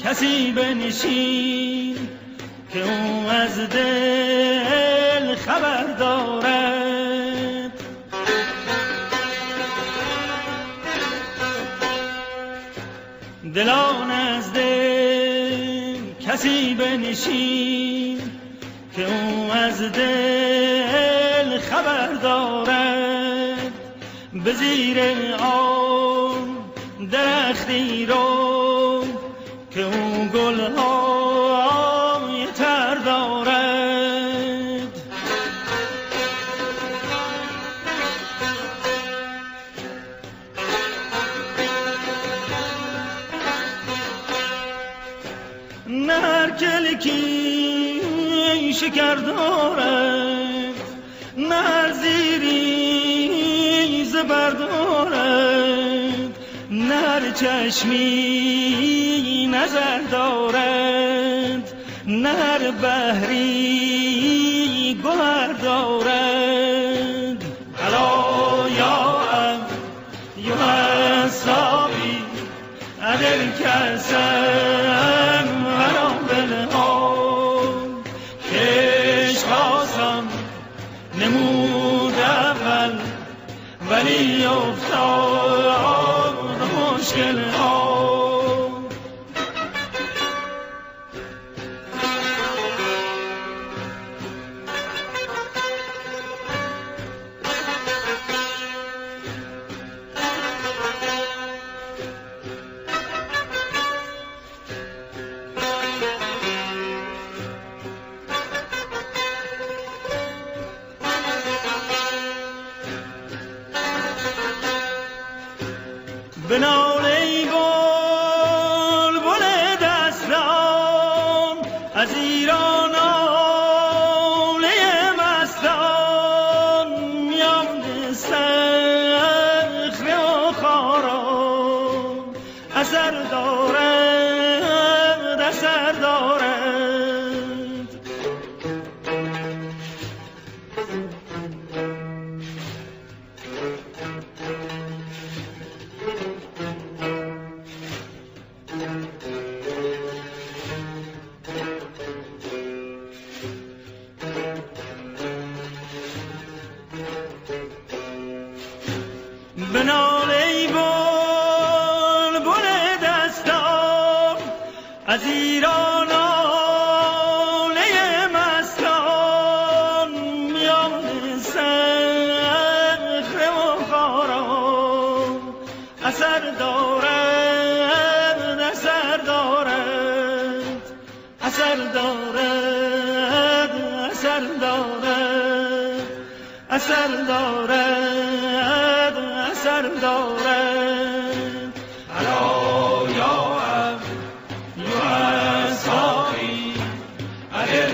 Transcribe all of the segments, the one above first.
کسی بنشین که او از دل خبر دارد. دلان از دل کسی بنشین که او از دل خبر دارد. به زیر آن درختی رو که او گلهای تر دارد. نه هر کلکی شکر دارد، نه هر زیری زبر دارد، نه هر چشمی نظر دارد، نه هر بحری گوهر دارد. الا یا صافی ادر کسم ورا بلها کش خواستم نمود اول ولی افتاد مشکل ها. بنال ای بلبل دستان از ایران ناله مستان میان صخره و خارا اثر دارد اثر دارد. بنال ای بلبل دستان از ایران ناله مستان میان صخره و خارا اثر دارد اثر دارد اثر دارد اثر دارد اثر دارد اثر دارد. الا یا صافی ادر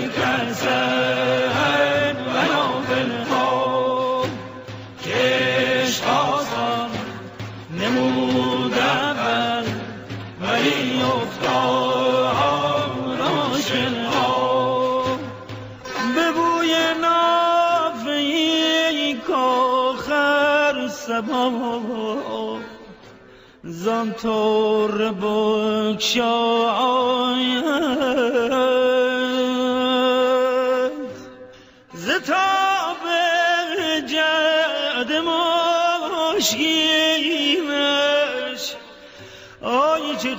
کسم ورا بلها کش خواستم نمود اول ولی افتاد مشکل ها. به بوی نافه‌ای کاخر سبا زان طور بگشاید ز تاب جعد مشکینش آی چه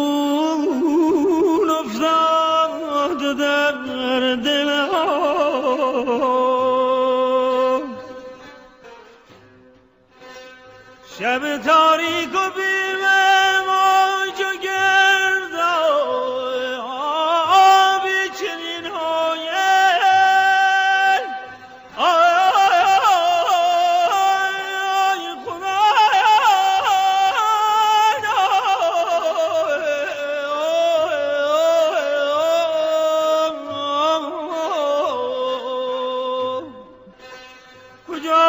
خون افتاد در دلم. شب تاریک و بیم موج و گرد آبی چنین هایل آی خدا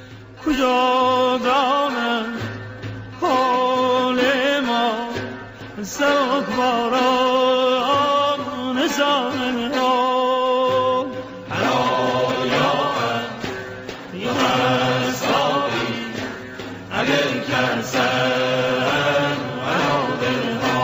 کجا دانم حال ما سبکباران ساحل ها هنایا یا مستایی اگر کرسن هنا دلها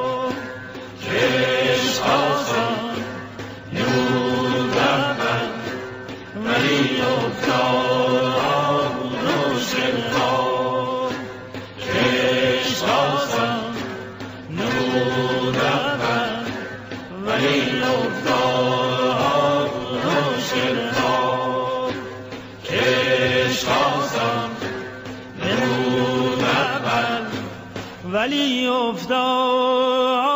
کش آسان نمود رفتن ولی افتاد مشکلها کش آسان نمود رفتن ولی افتاد مشکلها کش آسان نمود رفتن ولی افتاد